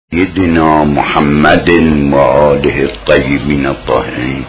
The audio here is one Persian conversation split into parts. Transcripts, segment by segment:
سيدنا محمد وآله الطيبين الطاهرين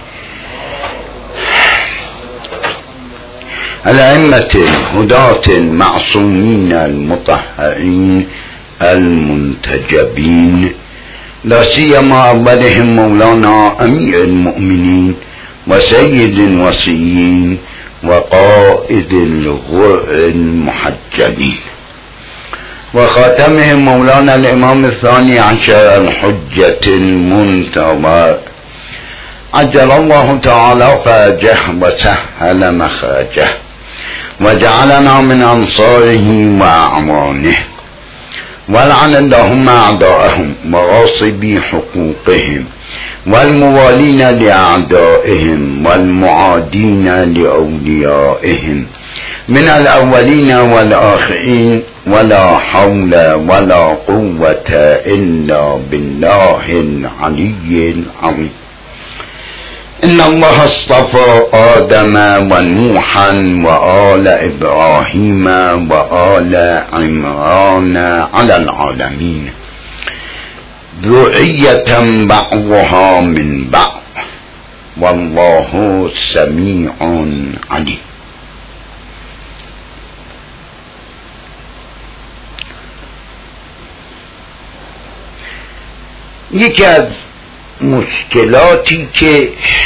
الأئمة الهداة المعصومين المطهرين المنتجبين، لا سيما أولهم مولانا أمير المؤمنين وسيد الوصيين وقائد الغر المحجلين، وخاتمهم مولانا الإمام الثاني عشر الحجة المنتظر عجل الله تعالى فرجه وسهل مخرجه وجعلنا من أنصاره وأعوانه، ولعن اللهم أعداءهم وغاصبي حقوقهم والموالين لأعدائهم والمعادين لأوليائهم من الأولين والآخرين، ولا حول ولا قوة إلا بالله العلي العظيم. إن الله اصطفى آدم ونوحا وآل إبراهيم وآل عمران على العالمين ذرية بعضها من بعض، والله سميع عليم. یکی از مشکلاتی که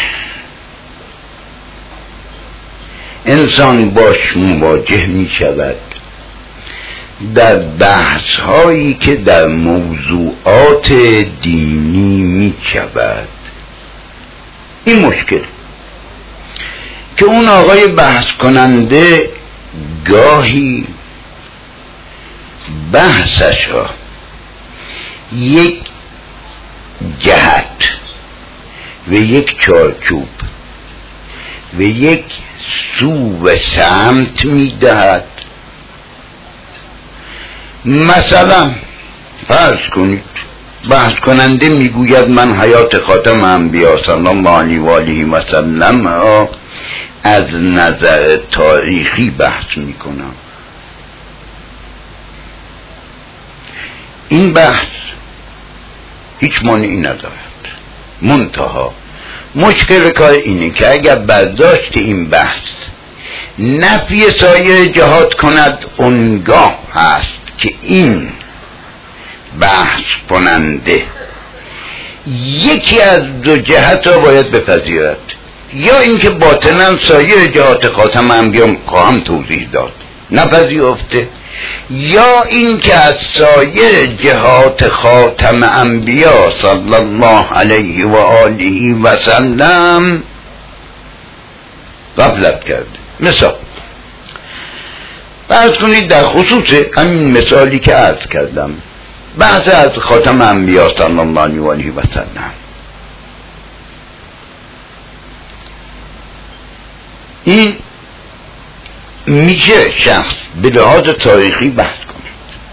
انسان باش مواجه می شود در بحث هایی که در موضوعات دینی می شود، این مشکل که اون آقای بحث کننده گاهی بحثش را یک جهت و یک چارچوب و یک سو و سمت می دهد. مثلا فرض کنید بحث کننده می گوید من حیات خاتم انبیا صلی الله علیه و آله و سلم را از نظر تاریخی بحث می کنم. این بحث هیچ مانعی ندارد، منتها مشکل کار اینه که اگر برداشت این بحث نفی سایر جهات کند، اونگاه هست که این بحث کننده یکی از دو جهت را باید بپذیرد، یا اینکه باطنا سایر جهات خاتم انبیا خواهم توضیح داد نپذیرفته، یا اینکه از سایر جهات خاتم انبیا صلی الله علیه و آله و سلم غفلت کرده. مثال فرض کنید در خصوص همین مثالی که عرض کردم، بحث از خاتم انبیا صلی الله علیه و آله و سلم، این میشه شخص به لحاظ تاریخی بحث کنه،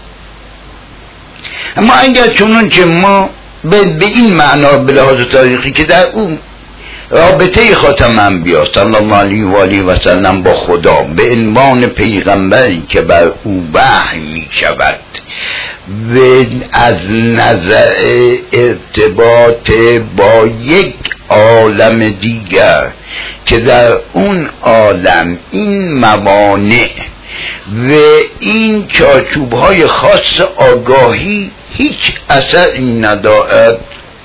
اما اگر چونون که ما به این معنا به لحاظ تاریخی که در اون رابطه خاتم انبیا صلی الله علیه و آله و سلم با خدا به عنوان پیغمبری که بر او وحی می شود و از نظر ارتباط با یک عالم دیگر که در اون عالم این موانع و این چارچوب‌های خاص آگاهی هیچ اثری ندارد،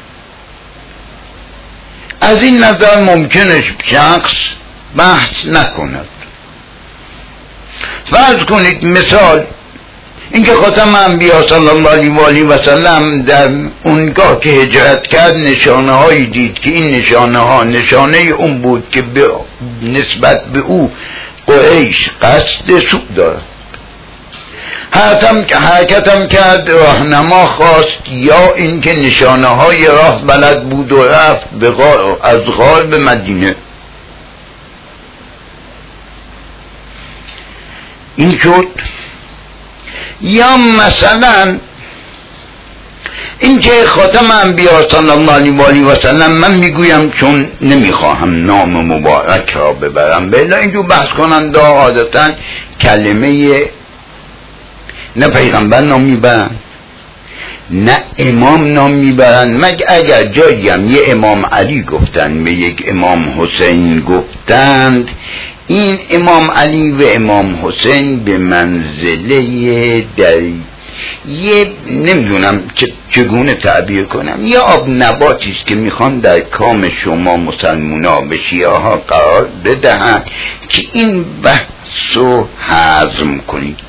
از این نظر ممکنه شخص بحث نکند. فرض کنید مثال اینکه خاتم انبیا صلی الله علیه و آله و سلم در اونگاه که هجرت کرد نشانه هایی دید که این نشانه ها نشانه اون بود که نسبت به او قریش قصد سوء دارد، حرکتم کرد راهنما خواست، یا اینکه نشانه های راه بلد بود و رفت از غار به مدینه. این شد. یا مثلا اینکه خاتم انبیا صلی الله علیه و آله و سلم، من میگویم چون نمیخواهم نام مبارک را ببرم، بلا اینجور بحث کننده عادتا کلمه نه پیغمبر نام میبرن نه امام نام میبرن، مگه اگر جایی هم یه امام علی گفتن به یک امام حسین گفتند، این امام علی و امام حسین به منزله در یه نمیدونم چگونه تعبیر کنم، یه آب نباتی است که میخوان در کام شما مسلمونا به شیعه ها قرار بدهند که این بحث رو هضم کنید.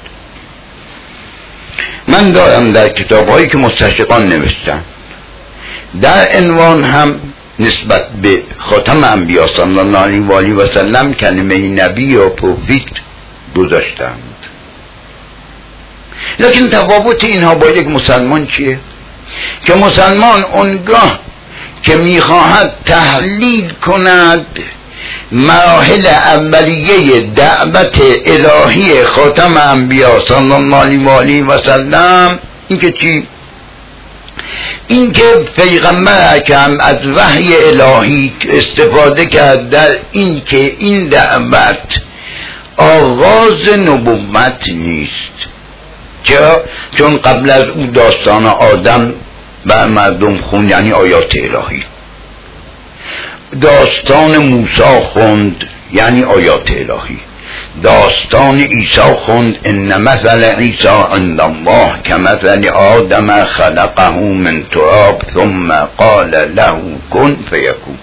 من دارم در کتاب هایی که مستشرقان نوشتن در عنوان هم نسبت به خاتم انبیا صلی الله علیه و آله و سلم کلمه نبی یا پروفیت گذاشتند. لیکن تفاوت اینها با یک مسلمان چیه؟ که مسلمان اونگاه که میخواهد تحلیل کند مراحل اولیه دعوت الهی خاتم انبیا صلی الله علیه و سلم، این که چی؟ این که پیغمبر اکرم از وحی الهی استفاده کرد در این که این دعوت آغاز نبوت نیست. چرا؟ چون قبل از او داستان آدم بر مردم خون، یعنی آیات الهی، داستان موسی خوند یعنی آیات الهی، داستان عیسی خوند ان مثل عیسی عند الله کمثل آدم خلقه من تراب ثم قال له کن فیکون.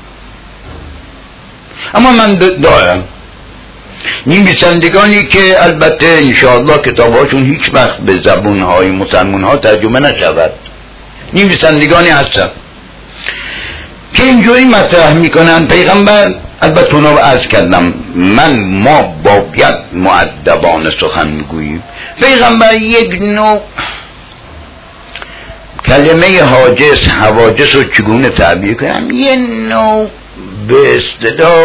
اما من دارم نویسندگانی که البته انشاءالله کتاباشون هیچ وقت به زبونهای مسلمان ها ترجمه نشود، نویسندگانی هستن که اینجوری مطرح میکنن پیغمبر، البته اونو عرض کردم ما باید مؤدبانه سخن گوییم، پیغمبر یک نوع کلمه حواجس رو چگونه تعبیر کنم، یه نوع به اصطلاح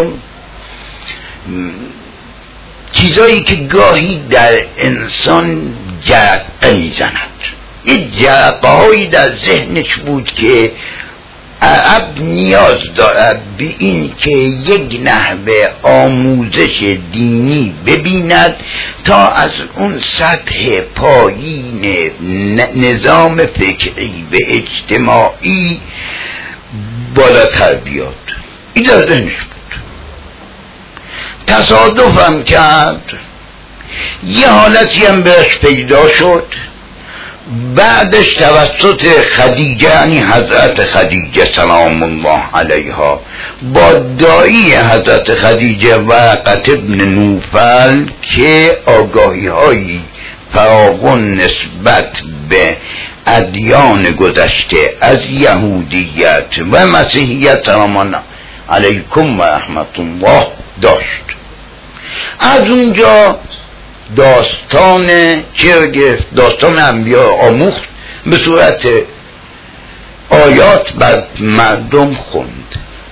چیزایی که گاهی در انسان جرقه میزند، یه جرقه هایی در ذهنش بود که عبد نیاز دارد به این که یک نحوه آموزش دینی ببیند تا از اون سطح پایین نظام فکری و اجتماعی بالاتر بیاد. این در ذهنش بود. تصادفم کرد یه حالتی هم بهش پیدا شد، بعدش توسط خدیجه، یعنی حضرت خدیجه سلام الله علیها، با دایی حضرت خدیجه ورقة ابن نوفل که آگاهی هایی فراوان نسبت به ادیان گذشته از یهودیت و مسیحیت سلام علیکم و رحمت الله داشت، از اونجا داستان چرگفت، داستان انبیا آموخت، به صورت آیات بر مردم خوند.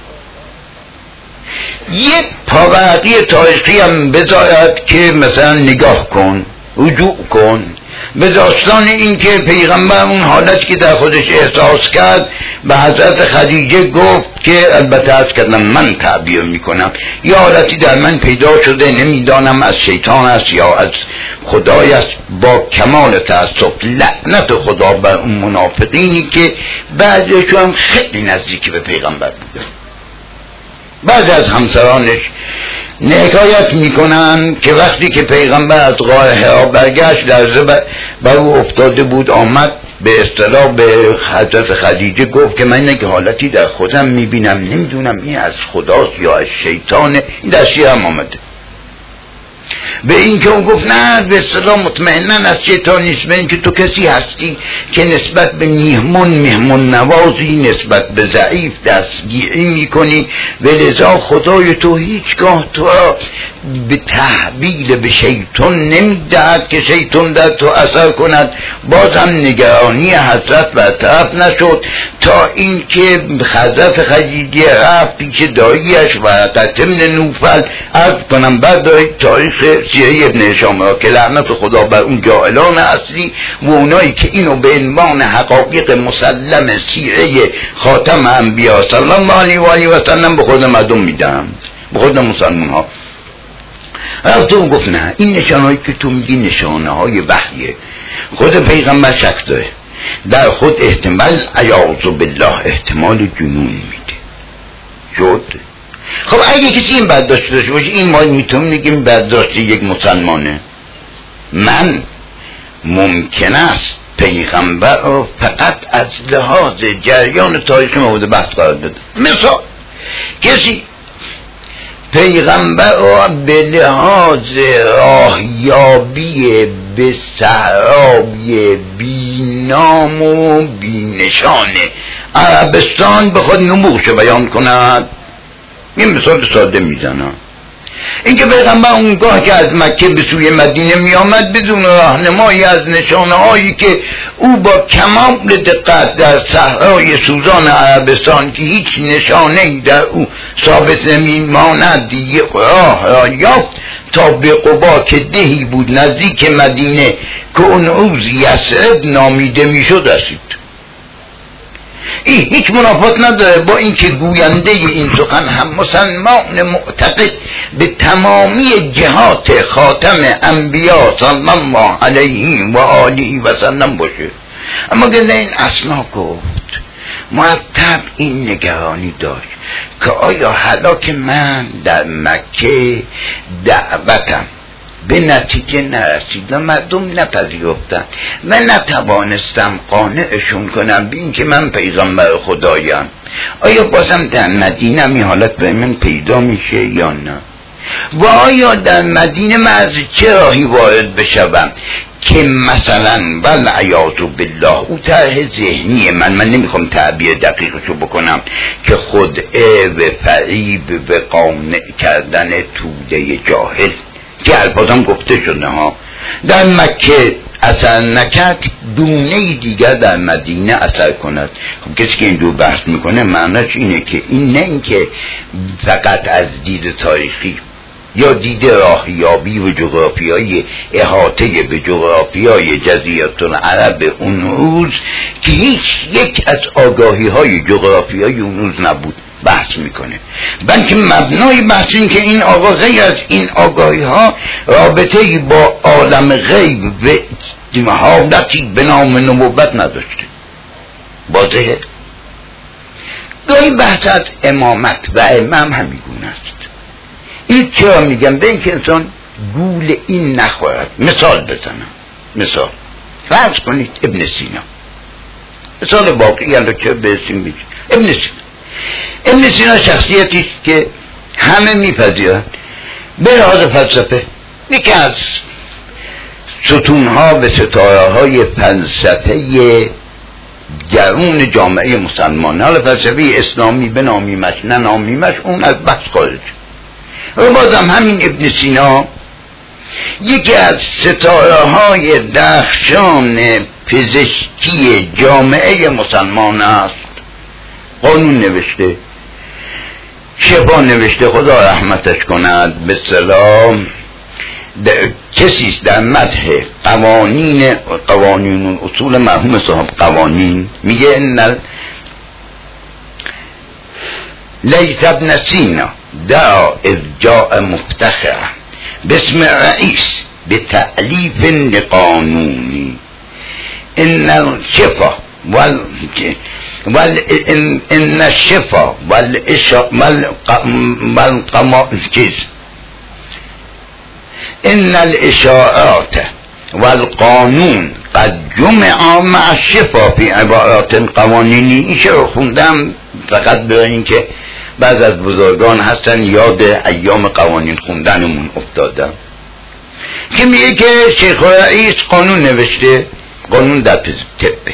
یک پاورقی تاریخی هم بذارد که مثلا نگاه کن، رجوع کن به داستان این که پیغمبر اون حالت که در خودش احساس کرد به حضرت خدیجه گفت که البته از کردم من تعبیر میکنم، یا حالتی در من پیدا شده نمیدانم از شیطان است یا از خدای است، با کمال تأسف لعنت خدا بر اون منافقینی که بعضیشون هم خیلی نزدیکی به پیغمبر بوده. بعضی از همسرانش حکایت میکنن که وقتی که پیغمبر از غار حرا برگشت لرزه بر او افتاده بود، آمد به اصطلاح به حضرت خدیجه گفت که من یک حالتی در خودم میبینم نمیدونم این از خداست یا از شیطانه. این در شیعه هم آمده به این که اون گفت نه به اصطلاح مطمئناً از شیطان نیست، به این که تو کسی هستی که نسبت به مهمون نوازی، نسبت به ضعیف دستگیری میکنی و لذا خدای تو هیچگاه تو را به تحویل به شیطان نمیدهد که شیطان در تو اثر کند. بازم نگرانی حضرت برطرف نشد تا اینکه حضرت خدیجه رفت پیش داییش ورقة ابن نوفل. عرض کنم بردارید تاریخ سیره ابن هشام را که لعنت خدا بر اون جاهلان اصلی و اونایی که اینو به عنوان حقایق مسلم سیره خاتم انبیا صلی الله علیه و آله و سلم به خود مردم میدن، به خود مسلمان ها. رفت و گفت نه این نشانهایی که تو میگی نشانه های وحیه، خود پیغمبر شک داره در خود احتمال عیاذ بالله احتمال جنون میده. شد خب اگه کسی این برداشت داشته باشه، این ما میتونیم بگیم برداشت یک مسلمانه. من ممکن است پیغمبر رو فقط از لحاظ جریان تاریخی مورد بحث قرار داده. مثلا کسی پیغمبر رو به لحاظ راهیابی به صحرای بینام و بینشان عربستان بخواد نموشه بیان کند، این مثال ساده میزنم. اینکه پیغمبر اونگاه که از مکه به سوی مدینه می آمد بدون راهنمایی از نشانه هایی که او با کمال دقت در صحرای سوزان عربستان که هیچ نشانه‌ای در او ثابت نمی‌ماند یک راه را یافت تا به قبا که دهی بود نزدیک مدینه که اون روز یثرب نامیده میشد رسید. این هیچ منافات نداره با اینکه گوینده این سخن هم مسلمان معتقد به تمامی جهات خاتم انبیا صلی الله علیه و آله و سلم باشه. اما که این اسنا گفت مرتب این نگرانی داشت که آیا حالا که من در مکه دعوتم به نتیجه نرسید و مردم نپذیرفتن و نتوانستم قانعشون کنم به این که من پیغمبر خدایم، آیا بازم در مدینه این حالت به من پیدا میشه یا نه؟ و آیا در مدینه من از چه راهی وارد بشوم که مثلا والعیاذ بالله او طرح ذهنی من نمیخوام تعبیر دقیقشو بکنم که خدعه و فریب و قانع کردن توده جاهل که البازم گفته شده ها در مکه اثر نکرد دونه دیگر در مدینه اثر کند. خب کسی که این دو بحث میکنه معنیش اینه که این نه اینکه فقط از دید تاریخی یا دید راهیابی و جغرافیایی احاطه به جغرافیای جزیره العرب اون روز که هیچ یک از آگاهی های جغرافیایی اون روز نبود بحث میکنه، بلکه مبنای بحث این که این آقا غیر از این آگاهی ها رابطه‌ای با عالم غیب و حالتی به نام نبوت نداشته. واضحه؟ گاهی بحث از امامت و امام همیگونه است. این چرا میگم؟ به اینکه انسان گول این نخورد. مثال بزنم. مثال فرض کنید ابن سینا، مثال واقعی الان چه به اسم میگه ابن سینا شخصیتی است که همه میپذیرند به لحاظ فلسفه یکی از ستونها و ستاره های فلسفه درون جامعه مسلمان، حالا فلسفه اسلامی به نامیمش نه نامیمش اون از بحث خارج. و بازم همین ابن سینا یکی از ستاره های درخشان پزشکی جامعه مسلمان است. قانون نوشته، شفا نوشته، خدا رحمتش کند. به سلام کسیست در مدح قوانین اصول مرحوم صاحب قوانین میگه ان لیث ابن سینا دعا اذ جاء مفتخرا باسم رئیس بتألیف لقانونی ان الشفا ان الشفا ان الاشارات والقانون قد جمع مع الشفا في عبارات قوانینی. این شعر خوندم فقط به این که بعض از بزرگان هستن یاد ایام قوانین خوندنمون افتادم که میگه که شیخ رئیس قانون نوشته، قانون در طبه،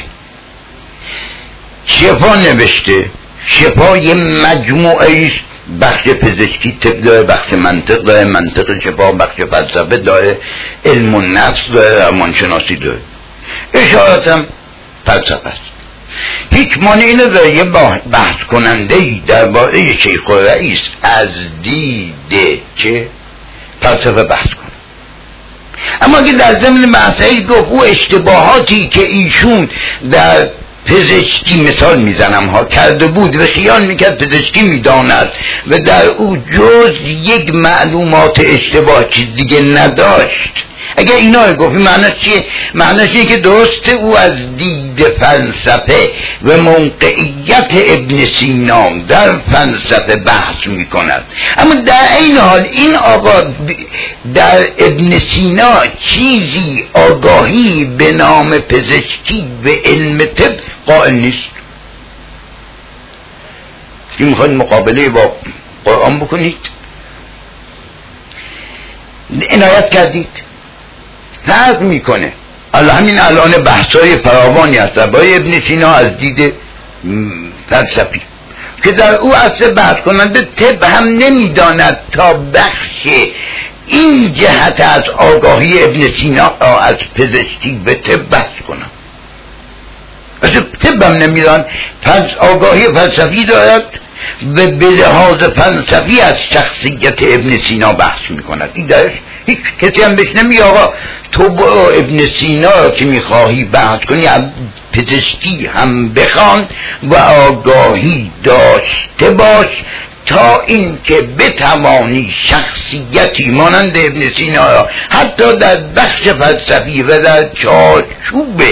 شفا نوشته، شفا یه مجموعه ایست، بخش پزشکی طب داره، بخش منطق داره، منطق شفا، بخش فلسفه داره، علم النفس داره، روانشناسی داره، اشارت هم فلسفه است. هیچ مانعی نداره یه بحث کننده ای درباره شیخ رئیس از دید که فلسفه بحث کنه. اما که در ضمن بحثی گفت او اشتباهاتی که ایشون در پزشکی مثال میزنم ها کرده بود و خیال میکرد پزشکی میداند و در او جز یک معلومات اشتباه چیز دیگه نداشت اگر اینا رو گفتی معناش چیه؟ معناش اینه که درسته او از دید فلسفه و موقعیت ابن سینا در فلسفه بحث میکند، اما در این حال این آقا در ابن سینا چیزی آگاهی به نام پزشکی و علم طب قائل نیست. که میخواید مقابله با قرآن بکنید، عنایت کردید، فرق میکنه. الله همین الان بحثای فراوانی هست برای ابن سینا از دید فلسفی که در او اصل بحث کننده طب هم نمیداند تا بخش این جهت از آگاهی ابن سینا از پزشکی به طب بحث کنم. اصلا طب هم نمیدان، آگاهی فلسفی دارد و به لحاظ فلسفی از شخصیت ابن سینا بحث میکند. این درش هیچ کسی هم بهش نمیگه آقا تو با ابن سینا که میخواهی بحث کنی پزشکی هم بخوان و آگاهی داشته باش تا اینکه بتوانی شخصیتی مانند ابن سینا حتی در بخش فلسفی و در چارچوب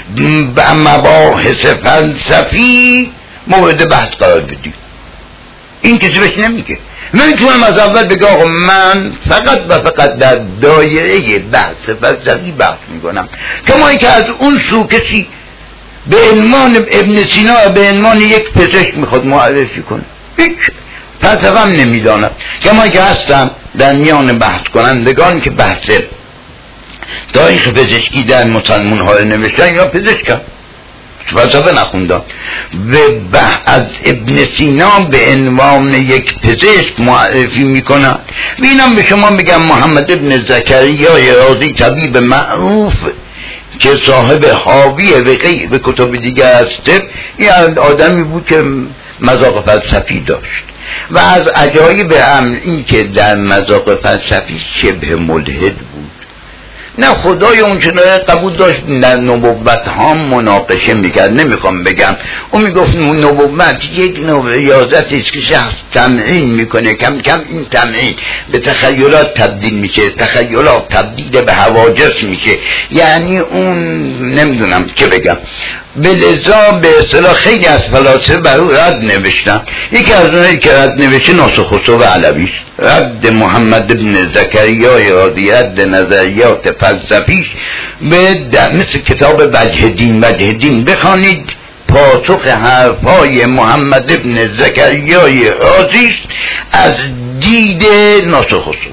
مباحث فلسفی مورد بحث قرار بدی. این کسی بهش نمیگه. من میتونم از اول بگم آقا من فقط و فقط در دایره بحث فلسفی بحث میکنم، کما اینکه از اون سو کسی به عنوان ابن سینا به عنوان یک پزشک میخواد معرفی کنه، هیچ فلسفه هم نمیداند. کما اینکه هستم در میان بحث کنندگان که بحث تاریخ پزشکی در مسلمان ها نوشتن یا پزشکن فلسفه نخوندن و از ابن سینا به عنوان یک پزشک معرفی میکنن. بینم به شما بگم محمد ابن زکریا رازی طبیب معروف که صاحب حاویه و کتب دیگر است، این آدمی بود که مذاق فلسفی داشت و از عجایب امر این که در مذاق فلسفی شبه ملحد بود. نه خدای اون چنان قبول داشت، در نبوت ها مناقشه میکرد. نمیخوام بگم اون میگفت نبوت یک ریاضتی است که شخص تمرین میکنه، کم کم این تمرین به تخیلات تبدیل میشه، تخیلات تبدیل به حواجس میشه. یعنی اون نمیدونم چه بگم، به لذا به اصطلاح خیلی از فلاسفه بر او رد نوشتن. یکی از اونایی که رد نوشته ناصر خسرو علوی، رد محمد ابن زکریا رازی، رد نظریات فلسفیش به مثل کتاب وجه دین بخوانید. پاسخ حرفای محمد ابن زکریا رازی از دید ناصر خسرو.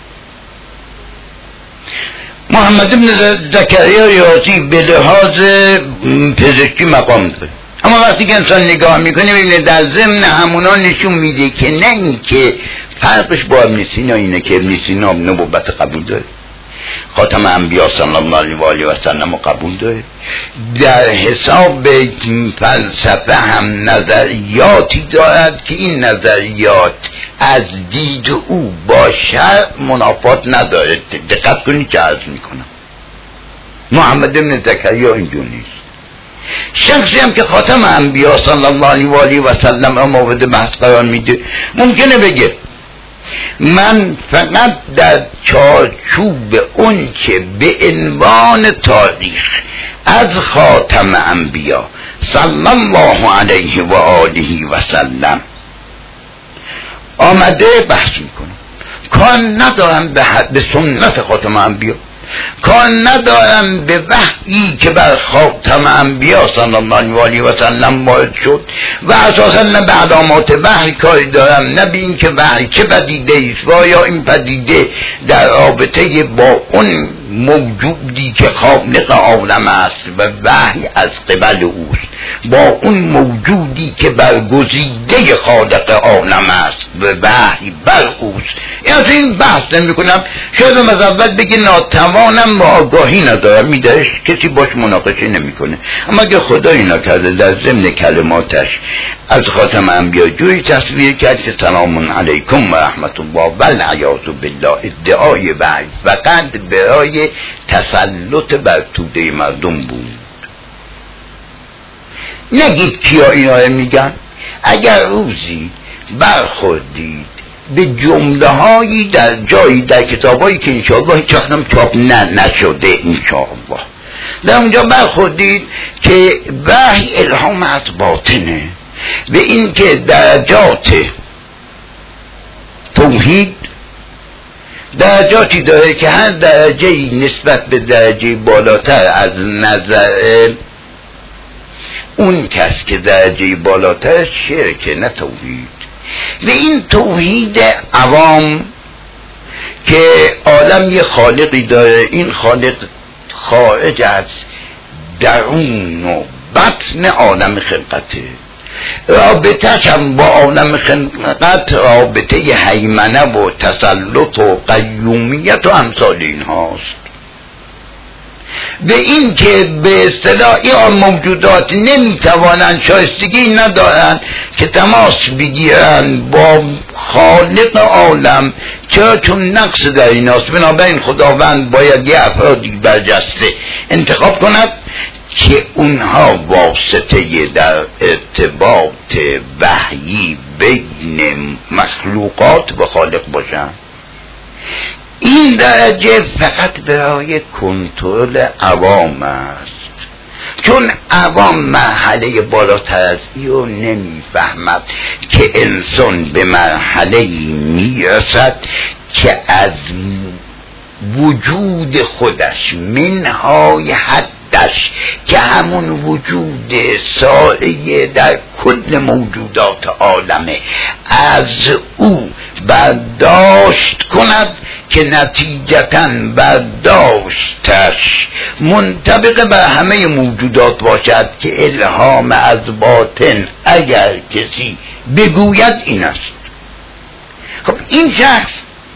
محمد ابن زکریا رازی به لحاظ پزشکی مقام داره، اما وقتی که انسان نگاه میکنه ببینه در ضمن همونا نشون میده که نه این که فرقش با ابن سینا اینه که ابن سینا نبوت قبول داره، خاتم انبیا صلی الله علیه و سلم قبول داره، در حساب فلسفه هم نظریاتی دارد که این نظریات از دید او با شرع منافات نداره. دقت کنید که عرض میکنم محمد ابن زکریا اینجور نیست. شخصی هم که خاتم انبیا صلی الله علیه و سلم مورد بحث قرار میده ممکنه بگه من فقط در چارچوب اون که به عنوان تاریخ از خاتم انبیا صلی الله علیه و آله و سلم آمده بحث میکنم. کار ندارم به سنت خاتم انبیا، کار ندارم به وحیی که بر خاتم انبیا صلی الله علیه و سلم وارد شد و اساسا نه به علامات وحی کاری دارم، نه به این که وحی چه پدیده ایست و یا این پدیده در رابطه با اون موجودی که خالق عالم است و وحی از قبل اوست با اون موجودی که برگزیده خالق عالم است و وحی بر اوست. از این بحث نمی کنم. شاید از اول بگه ناتوانم و آگاهی ندارم، میدهش کسی باش مناقشه نمی کنه. اما اگه خدایی نکرده در ضمن کلماتش از خاتم انبیا جوری تصویر کرد که سلام علیکم و رحمت الله و العیاذ بالله ادعای وحی فقط برای تسلط بر توده مردم بود. نگید کیا اینا رو میگن. اگر روزی برخوردید به جمله هایی در جایی در کتاب هایی که انشاءالله هیچ وقت هم چاپ نشده انشاءالله در اونجا برخوردید که وحی الهام از باطنه به این که درجات توحید درجاتی داره که هر درجه نسبت به درجه بالاتر از نظر اون کس که درجه بالاتر شرک نه توحید و این توحید عوام که عالم یه خالقی داره این خالق خارج از درون و بطن عالم خلقته رابطه هم با عالم خلقت رابطه هیمنه و تسلط و قیومیت و امثال این هاست به این که به اصطلاح این موجودات نمیتوانند شایستگی ندارند که تماس بگیرند با خالق عالم چرا چون نقص در این هاست بنابراین خداوند باید یه افرادی برجسته انتخاب کند که اونها واسطه در ارتباط وحیی بین مخلوقات و خالق باشند این درجه فقط برای کنترل عوام است چون عوام مرحله بالاتر از اینو نمیفهمد که انسان به مرحله میرسد که از وجود خودش منهای حدش که همون وجود سایه در کل موجودات عالمه از او برداشت کند که نتیجتاً برداشتش منطبق بر همه موجودات باشد که الهام از باطن اگر کسی بگوید این است. خب این شخص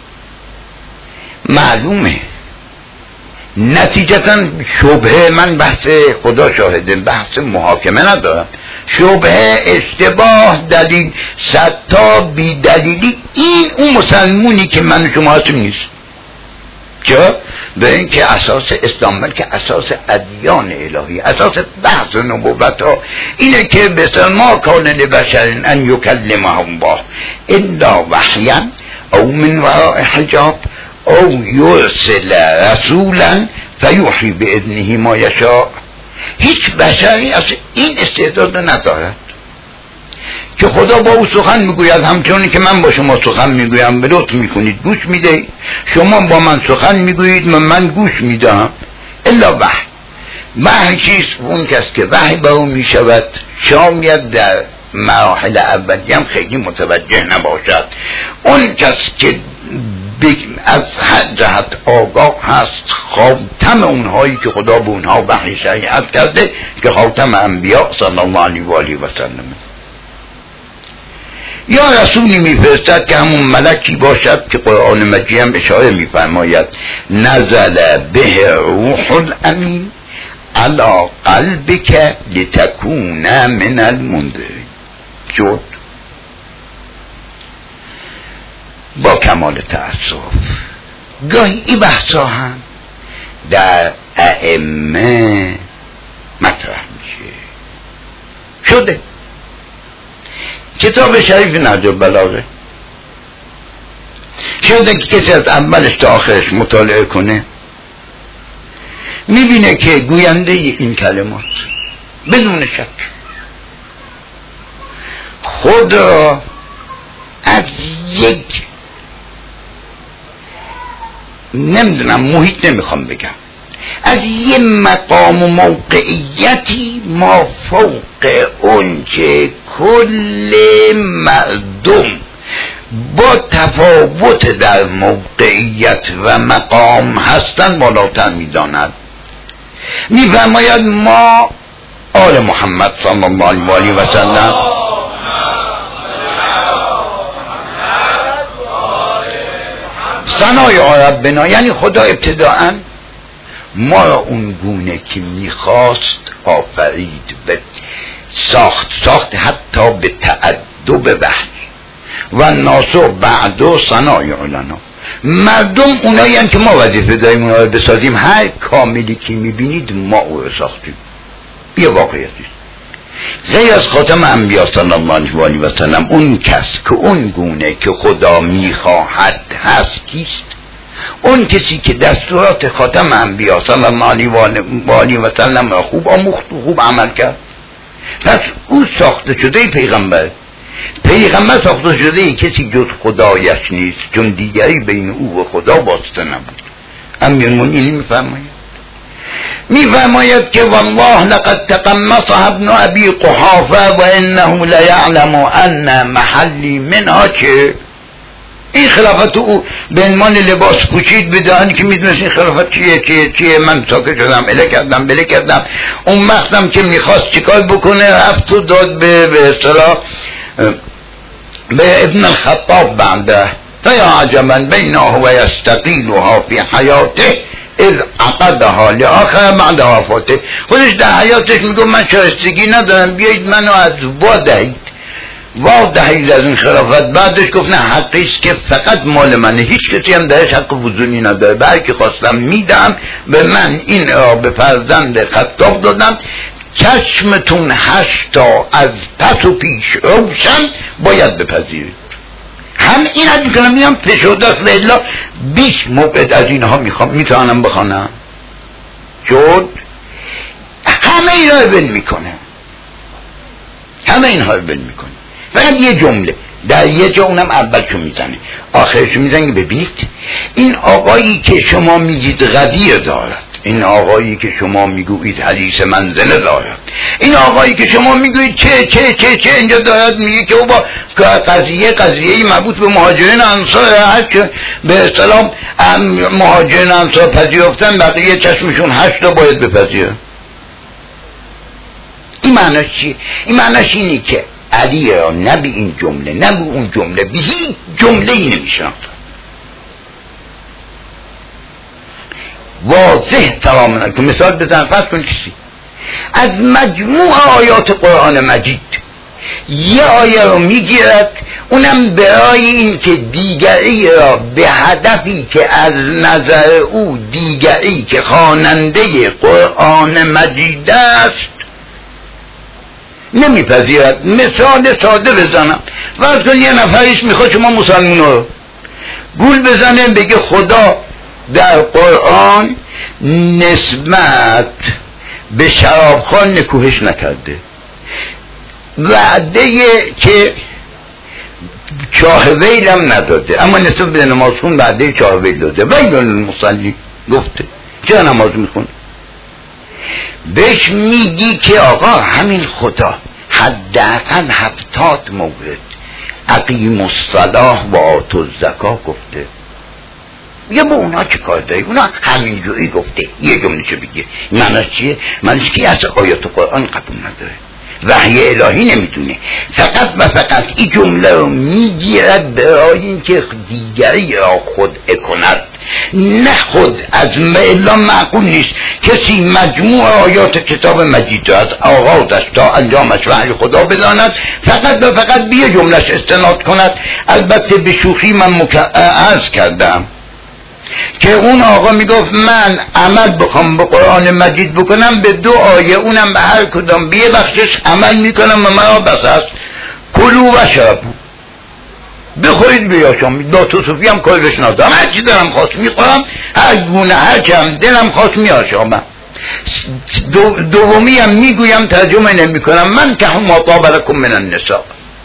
معلومه نتیجتاً شبهه من بحث خدا شاهده بحث محاکمه ندارم شبهه اشتباه دلیل صدتا بی دلیلی این اون مسلمونی که من شما هستم نیست چرا؟ به این که اساس اسلام بلکه اساس ادیان الهی اساس بحث نبوت ها اینه که بسر ما کان لبشر ان یکلمه الله الا وحیا او من وراء حجاب او یرسل رسولا فیوحی باذنه ما یشاء هیچ بشری از این استعداد ندارد که خدا با او سخن میگوید همچنانی که من با شما سخن میگویم به لطف میکنید گوش میدهید شما با من سخن میگویید من گوش میدهم الا وحی چیست اون کس که وحی با او میشود شاید در مراحل اولی هم خیلی متوجه نباشد اون کس که از هر جهت آگاه هست خاتم اونهایی که خدا به اونها وحی شریعت کرده که خاتم انبیاء صلی الله علیه و آله و سلم یا رسولی میفرستد که همون ملکی باشد که قرآن مجید هم اشاره میفرماید نزل به روح الامین علی قلبک لتکون من المنذرین شد با کمال تأسف گاهی این بحثا هم در ائمه مطرح میشه شده کتاب شریف نهج البلاغه شده که کسی از اولش تا آخرش مطالعه کنه میبینه که گوینده این کلمات بدون شک خود را از یک نمیدونم محیط نمیخوام بگم از یه مقام و موقعیتی ما فوق اون که کل مردم با تفاوت در موقعیت و مقام هستن بالاتر میداند میفرماید ما آل محمد صلی الله علیه و سلم ثنای ربنا یعنی خدا ابتداءً ما را اون گونه که میخواست آفرید به ساخت حتی به تعدب وحی و ناسو بعد و ثنای علنا مردم اونایی هستند که ما وظیفه داریم اونا رو بسازیم هر کاملی که میبینید ما او رو ساختیم یه واقعیتی غیر از خاتم انبیا صلی الله علیه و سلم اون کس که اون گونه که خدا میخواهد هست کیست؟ اون کسی که دستورات خاتم انبیا صلی الله علیه و سلم را خوب آموخت و خوب عمل کرد. پس او ساخته شده پیغمبر ساخته شده کسی جز خدایش نیست، چون دیگری بین او و خدا واسطه نبود. امیرالمومنین میفرماید که والله لقد تقمص ابن ابی قحافه و انه لیعلم ان محلی منها چه. این خلافت او به عنوان لباس پوشید بدان که میدونست این خلافت چیه. من ساکت شدم، بله کردم. اون وقتم که میخواست چیکار بکنه رفت و داد به اصطلاح به ابن الخطاب بنده فیا عجبا بینه و یستقیلها فی حیاته اذ عقدها لآخر بعد وفاته. خودش در حیاتش میگه من شایستگی ندارم، بیایید منو از وادهید از این خلافت. بعدش گفت نه حقیست که فقط مال منه، هیچ کسی هم درش حق وزونی نداره، بلکه خواستم میدم به من این را به فرزند خطاب دادم. چشمتون 8 تا از پس و پیش روشن باید بپذیرید. هم این حد میکنم میگم فشرده است لیلا 20 موقع از اینها میتونم بخوانم، چون همه اینها رو بل میکنه، فقط یه جمله در یه جا اونم اولشو میزنه آخرشو میزنه. ببینید این آقایی که شما میگید قضیه دارد، این آقایی که شما میگویید حدیث منزله دارد، این آقایی که شما میگویید چه اینجا دارد، میگه که او با قضیه مربوط به مهاجرین انصار هست به اصطلاح مهاجرین انصار پذیرفتن، بقیه چشمشون 8 تا باید بپذیرن. این معناش چیه؟ این معناش اینی که علی را نه به این جمله نه به اون جمله به هیچ جمله ای نمیشناخت. واضح تماما که مثال بزن، فرض کن کسی از مجموع آیات قرآن مجید یه آیه رو میگیرد، اونم برای این که دیگری را به هدفی که از نظر او دیگری که خواننده قرآن مجید است نمیپذیرد. مثال ساده بزنم، فرض کن یه نفریش میخواد شما مسلمان رو گول بزنه بگه خدا در قرآن نسبت به شرابخوان نکوهش نکرده، وعده که چاه ویل هم نداده، اما نسبت به نماز خون وعده چاه ویل داده. ویل المصلی گفته چرا نماز میخونه؟ بهش میگی که آقا همین خدا حداقل 70 مورد اقیم الصلاة و آتوا الزکاة گفته، یه با اونا چه کار داری؟ اونا همینجوری گفته، یه جمله چه بگه. معنیش چیه؟ معنیش که اصلا آیات قرآن قبول نداره، وحی الهی نمیدونه، فقط و فقط این جمله رو میگیرد برای اینکه دیگری را خدعه کند، نه خود از الا معقول نیست کسی مجموع آیات کتاب مجید را از آغازش تا انجامش وحی خدا بداند، فقط و فقط به یه جملهش استناد کند. البته به شوخی من عرض کردم که اون آقا میگفت من عمل بخوام به قرآن مجید بکنم به 2 آیه، اونم به هر کدام به یه بخشش عمل میکنم و مرا بس است. کلوا و شربوا، بخورید بیاشامید. با توصفی هم کارش ندارم، هر چی دارم خواست میخورم، هر گونه هر چم دلم خواست میاشامم. دومی هم میگویم ترجمه نمی کنم، من که هم طاب لکم من النساء،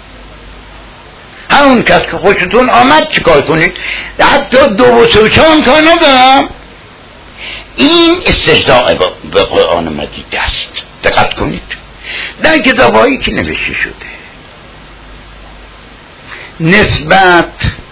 همون کس که خوشتون آمد چیکار کنید. حتی 2 و 3 و 4 کار ندارم. این استهزاء به قرآن مجید است. دقت کنید در کتابایی که نوشته شده نسبت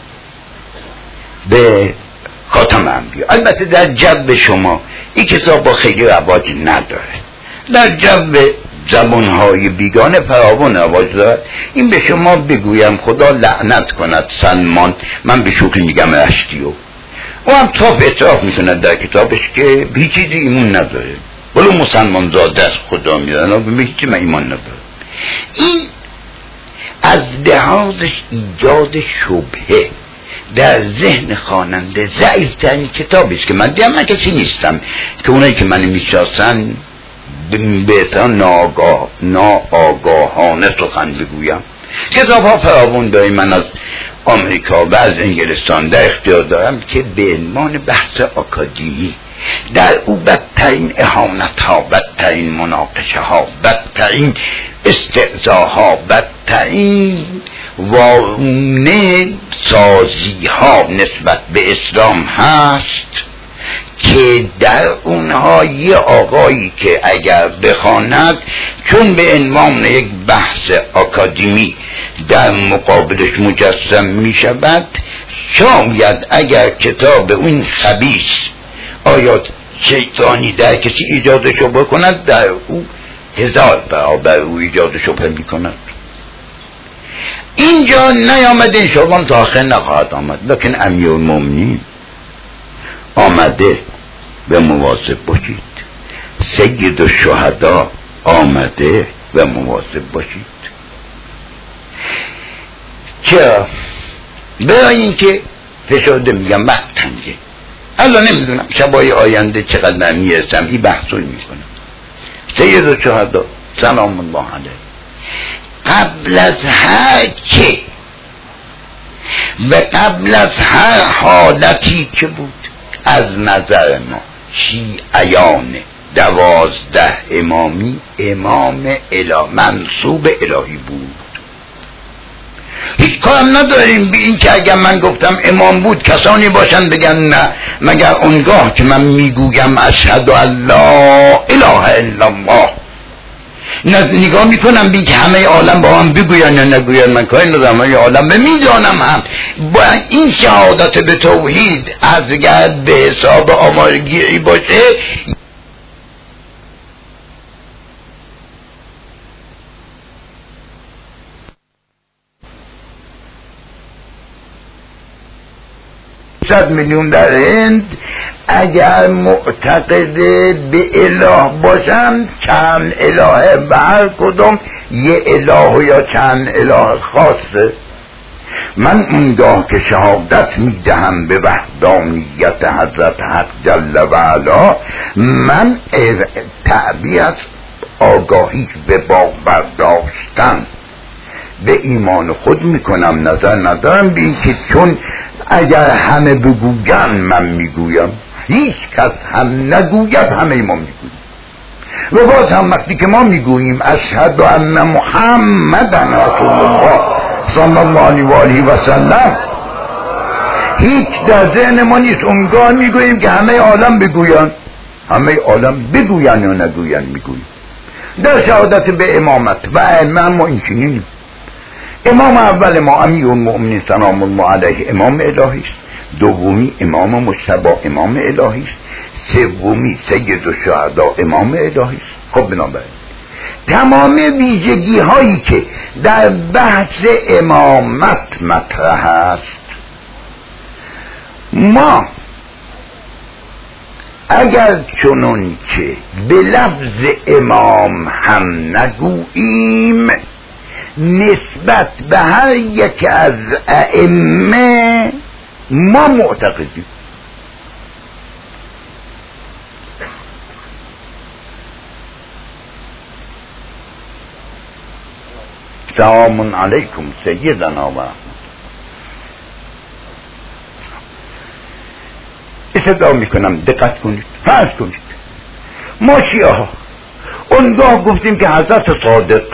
به خاتم انبیا، البته در جو شما این کتاب با خیلی رواج نداره، در جو زبانهای بیگانه فراوان رواج دارد. این به شما بگویم خدا لعنت کند سلمان، من به شوخی میگم رشتیو، او هم طاف اعتراف میکند در کتابش که به هیچ چیزی ایمون نداره، ولو مسلمان زاده است خدا میدن به هیچی من ایمان نداره. این از لحاظش ایجاد شبهه در ذهن خواننده ضعیفترین کتابی است که من کسی نیستم که اونایی که من میشناسن بهتر ناآگاهانه سخن بگویم. کتاب ها فراوان داریم من از آمریکا و از انگلستان در اختیار دارم که به عنوان بحث آکادمی در او بدترین اهانت ها، بدترین مناقشه ها، بدترین استعزاها، بدترین وارونه سازی ها نسبت به اسلام هست که در اونها یه آقایی که اگر بخواند چون به عنوان یک بحث آکادمی در مقابلش مجسم می شود، شاید اگر کتاب اون خبیث آیات شیطانی در کسی ایجاد شبه کند، در او 1000 برابر او ایجاد شبه می کند. اینجا نیامده انشاءالله تا آخر نخواهد آمد، لیکن امیرالمومنین آمده و مواظب باشید، سید الشهدا آمده و مواظب باشید. چرا؟ برای اینکه فشرده میگم وقت تنگه، الان نمیدونم شبای آینده چقدر من میرسم این بحثو میکنم. سید الشهدا سلام الله علیه قبل از هر چه و قبل از هر حالتی که بود از نظر ما شیعیان 12 امامی امام منصوب الهی بود. هیچ کارم نداریم به این که اگر من گفتم امام بود کسانی باشن بگن نه، مگر اونگاه که من میگویم اشهد ان لا اله الا الله نگاه میکنم بین که همه عالم با هم بگوین یا نگوین، من کاری ندارم، همه عالم به میدانم هم با این شهادت به توحید از گرد به حساب آمارگیری باشه. صد میلیون در هند اگر معتقد به اله باشن، چند اله به هر کدوم یه اله یا چند اله خاصه. من اونگاه که شهادت میدهم به وحدانیت حضرت حق جل و علا، من تعبیر از آگاهی به باور داشتن به ایمان خود میکنم، نظر ندارم به این که چون اگر همه بگوین من میگویم، هیچ کس هم نگوید همه ما میگویم. و باز هم وقتی که ما میگوییم اشهد ان محمد رسول الله صلی الله علیه و سلم، هیچ در ذهن ما نیست اونگاه میگوییم که همه عالم بگوین، همه عالم بگوین یا نگوین میگوییم. در شهادت به امامت و ائمه ما این چنینیم. امام اول ما امیرالمومنین سلام الله علیه امام الهی است، دومی امام مجتبی امام الهی است، سومی سید الشهدا امام الهی است. خب بنابراین تمام ویژگی هایی که در بحث امامت مطرح است، ما اگر چنون که به لفظ امام هم نگوییم، نسبت به هر یک از ائمه ما معتقدیم. سلام علیکم سیدنا و استدعا میکنم دقت کنید. فرض کنید ما شیعه ها اونگاه گفتیم که حضرت صادق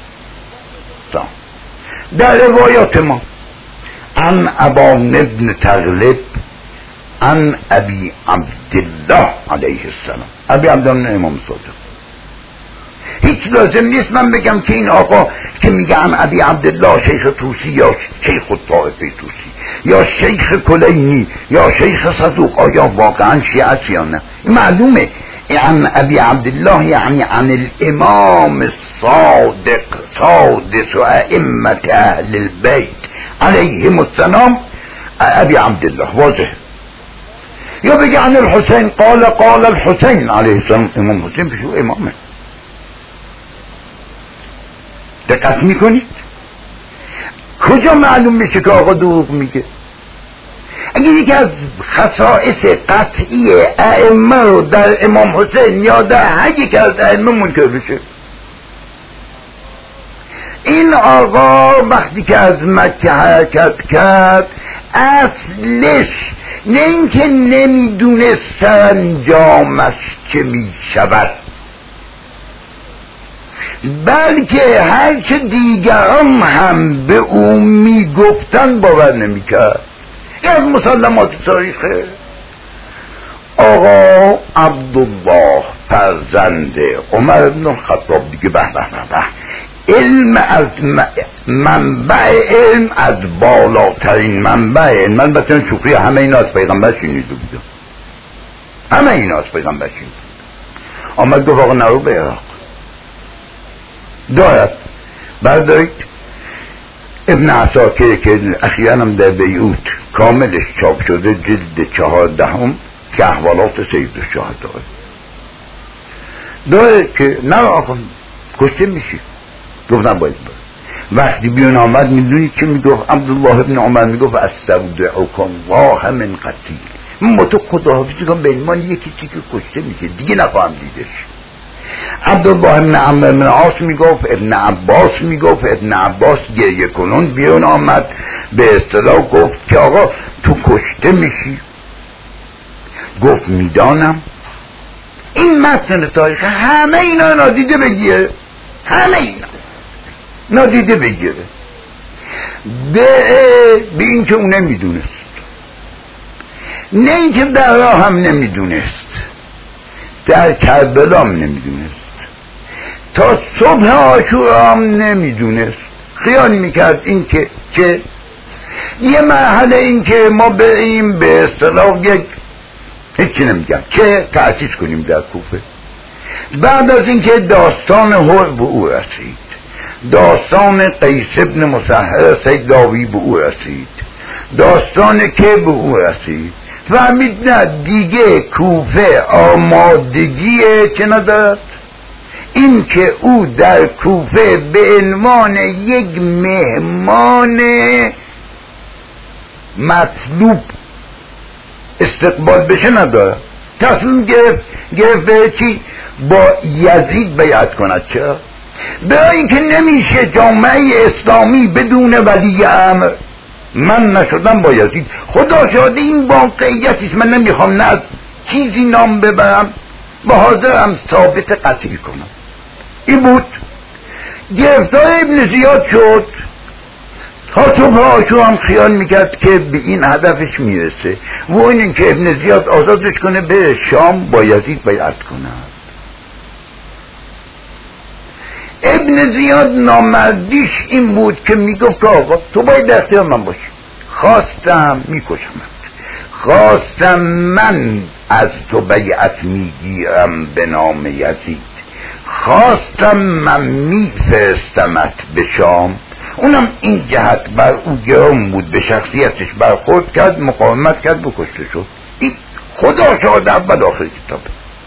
در روایات ما عن ابان ابن تغلب عن ابی عبدالله علیه السلام، ابی عبدالله امام صادق، هیچ لازم نیست من بگم که این آقا که میگه عن ابی عبدالله شیخ طوسی یا شیخ الطائفه طوسی یا شیخ کلینی یا شیخ صدوق آیا واقعا شیعه یا نه؟ معلومه عن ابی عبدالله یعنی عن الامام الصادق سادس ائمه اهل البیت علیهم السلام ابی عبدالله، واضح. یا بگه عن الحسین قال الحسین علیه السلام، امام حسین بشو امامه. دقت میکنید؟ کجا معلوم میشه که آقا دروغ میگه؟ اگه یکی از خصائص قطعی ائمه رو در امام حسین یا در هر یک از ائمه منکر بشه. این آقا وقتی که از مکه حرکت کرد اصلش نه اینکه نمیدونه سرانجامش چه میشود، بلکه هرچه دیگران هم به او میگفتن باور نمیکرد. این از مسلمات تاریخه. آقا عبدالله فرزند عمر بن الخطاب دیگه به علم از منبع علم از بالاترین منبع علم. من بسیار شکری همه اینا از پیغمبر شنیده بودم، همه اینا از پیغمبر شنیده. آمد گفت آقا نرو به عراق، دارد بردارید ابن عساکر که اخیراً هم در بیروت کاملش چاپ شده جلد 14 که احوالات سید الشهدا داره که نرو آقا کشته میشی. گفتم باید باید. وقتی بیون آمد میدونی چه میگفت؟ عبدالله ابن عمر میگفت استودعکم الله من قتیل، من با تو خداحافظی کنم به ایمان یکی چی که کشته میشه دیگه نخواهم دیدش. عبدالله ابن عمرو بن عاص میگفت، ابن عباس میگفت، ابن عباس گریه کنون بیون آمد به اصطلاح گفت که آقا تو کشته میشی. گفت میدانم. این متن تاریخ همه اینا نادیده بگیره، همه اینا نادیده بگیره. به این که اون نمیدونست، نه این که در راه هم نمیدونست، در کربلا هم نمیدونست، تا صبح عاشورا هم نمیدونست. خیال میکرد این که چه یه مرحله این که ما بریم به اصطلاح یک هیچی نمیگم چه تأسیس کنیم در کوفه. بعد از اینکه داستان هر به او رسید، داستان قیس ابن مسهر سیداوی به او رسید، داستان که به او رسید، فهمید نه دیگه کوفه آمادگی چه ندارد. این که او در کوفه به عنوان یک مهمان مطلوب استقبال بشه نداره. تصمیم گرفت چی؟ با یزید بیعت کند. چرا؟ برای اینکه نمیشه جامعه اسلامی بدون ولی امر. من نشدم با یزید، خدا شاهده این واقعیتیست. من نمیخوام نه از چیزی نام ببرم با حاضرم ثابت قطعی کنم. این بود. گرفتار ابن زیاد شد. تا تو پاشو هم خیال میکرد که به این هدفش میرسه و این که ابن زیاد آزادش کنه به شام با یزید بیعت کنه. ابن زیاد نامردیش این بود که میگفت که آقا تو باید در اختیار من باشی، خواستم میکشمت، خواستم من از تو بیعت میگیرم به نام یزید، خواستم من میفرستمت به شام. اونم این جهت بر او گرام بود، به شخصیتش برخورد کرد، مقاومت کرد، بکشته شد. این خدا شاهد اول آخر کتابه.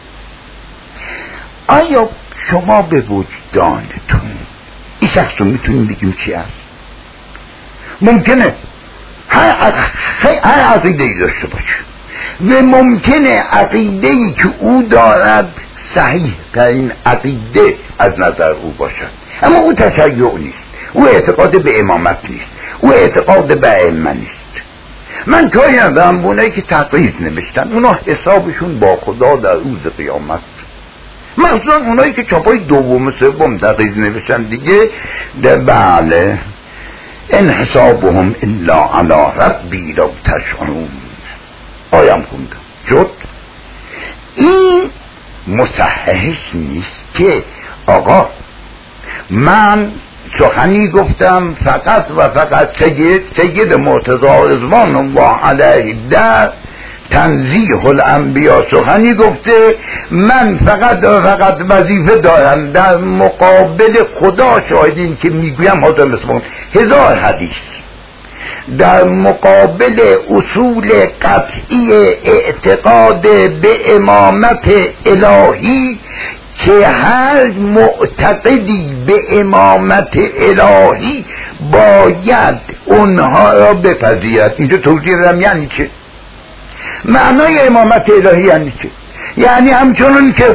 آیا شما به وجدانتون این شخص رو میتونیم بگیم چی هست؟ ممکنه هر عقیده‌ای داشته باشه و ممکنه عقیده‌ای که او دارد صحیح ترین عقیده از نظر او باشد، اما او تشیع نیست، او اعتقاد به امامت نیست، او اعتقاد به ائمه نیست. من کاری ندارم به اونایی که تقریض نوشتن، اونا حسابشون با خدا در روز قیامت، مثلا اونایی که چاپای دوم سوم تقریض نوشتن دیگه بله ان حسابهم الا علی ربی لو تشعرون آیم خوندم شد. این مصححش نیست که آقا من سخنی گفتم فقط و فقط سید مرتضی رضوان الله علیه در تنزیه الانبیا سخنی گفته، من فقط و فقط وظیفه دارم در مقابل خدا شاهدین که میگویم حاضر مثل 1000 حدیث در مقابل اصول قطعی اعتقاد به امامت الهی که هر معتقدی به امامت الهی باید اونها را بپذیرد. اینجا توضیح دارم یعنی چه؟ معنای امامت الهی یعنی چه؟ یعنی همچنون که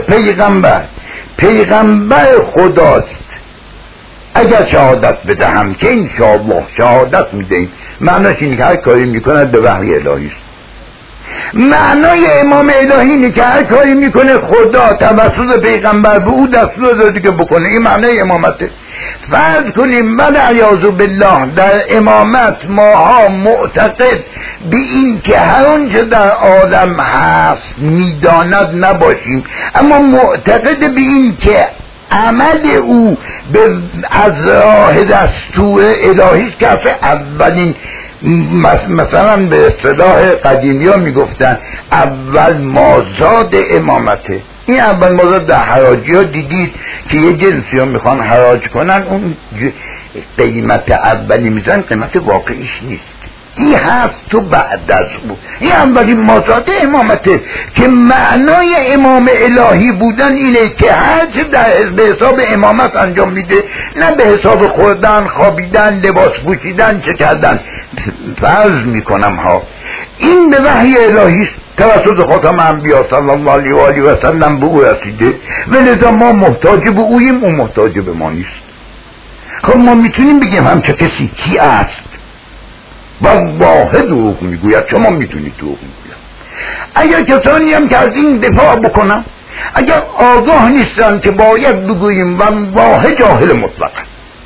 پیغمبر خداست، اگر شهادت بدهم که این شهادت میدهیم، معناش اینه که هر کاری میکند به وحی الهی است. معنای امام الهی اینه که هر کاری میکنه خدا توسط پیغمبر به او دستور داده که بکنه. این معنای امامته. فرض کنیم والعیاذ بالله در امامت ماها معتقد به این که هر آنچه در عالم هست میداند نباشیم، اما معتقد به این که عمل او از راه دستور الهی است، که اولین مثلا به اصطلاح قدیمی ها میگفتن اول مازاد امامته. این اول مازاد در حراجی ها دیدید که یه جنسی ها میخوان حراج کنن، اون قیمت اولی میزن، قیمت واقعیش نیست. این هست تو بعد از او. این اولین مازاد امامته که معنای امام الهی بودن اینه که هرچه به حساب امامت انجام میده، نه به حساب خوردن، خوابیدن، لباس پوشیدن، چه کردن. فرض میکنم این به وحی الهی توسط خاتم انبیا صلی الله علیه و آله و سلم به او رسیده، ولذا ما محتاج به اویم، او محتاج به ما نیست. خب ما میتونیم بگیم همچه کسی کی است؟ والله دروغ میگوید. شما میتونید دروغ میگوید. اگر کسانی هم که از این دفاع بکنن، اگر آگاه نیستن که باید بگوییم والله جاهل مطلقا،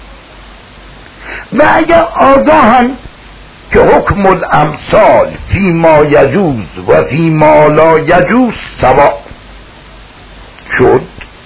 و اگر آگاهن که حکم الامثال فی ما یجوز و فی ما لا یجوز سوا شد.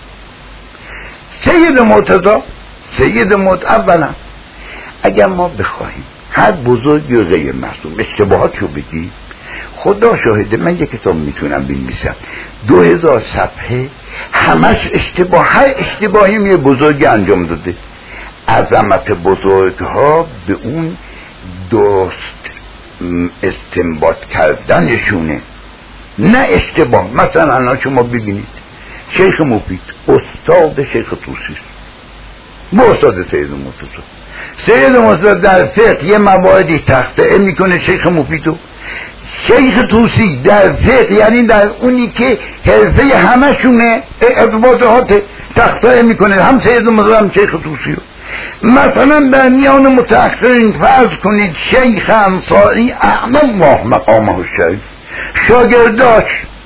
سید مرتضی اولا اگر ما بخواهیم هر بزرگی و غیر معصوم اشتباهات رو بگیم، خدا شاهده من یک کتاب میتونم بنویسم 2000 صفحه همش اشتباه، هر اشتباهی یه بزرگی انجام داده. عظمت بزرگ ها به اون درست استنباط کردنشونه، نه اشتباه. مثلا الان شما ببینید شیخ مفید استاد شیخ طوسی با استاد سید مرتضی. سید مرتضی در فقه یه مواردی تخطئه میکنه شیخ مفیدو، شیخ طوسی در فقه یعنی در اونی که حرفه همشونه ارتباطات تخطئه میکنه، هم سید مرتضی هم شیخ طوسی. مثلا در میان متأخرین فرض کنید شیخ انصاری اعلی الله مقامه الشریف، شاگرداش